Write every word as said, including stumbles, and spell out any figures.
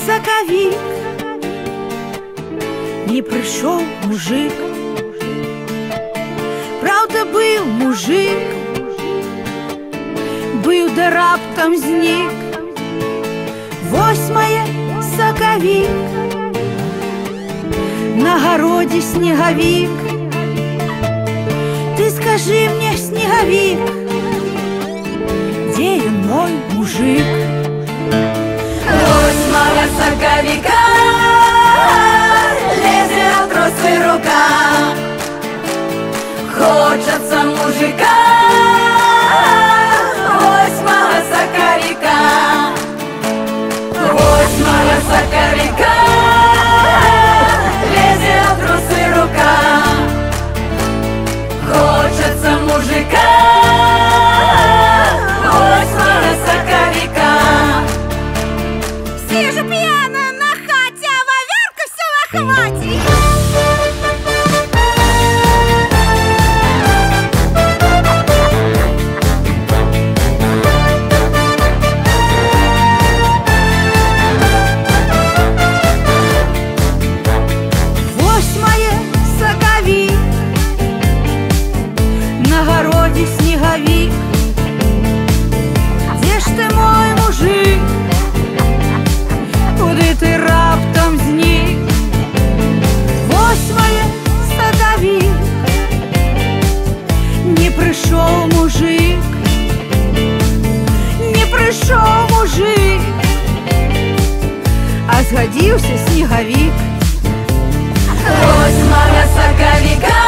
сакавік, не прийшов мужик. Правда, быў мужик, быў да раптам знік. Восьмае сакавік, на гародзе снегавік. Ты скажи мне, снегавік, где ён, мой мужик? Восьмого сакавіка лезе от росы рука, хочется мужика. Восьмого сакавіка, восьмого сакавіка лезе от росы рука, хочется мужика. Восьмого сакавіка. Сижу пьяна на хате, а ваверка все в охвате. Восьмое сакавік, на городе снеговик. Где ж ты, мой мужик? Куди ти раптом знік? Восьмое сакавік, не прийшов мужик, не прийшов мужик, а згодився снеговик. Восьмого сакавіка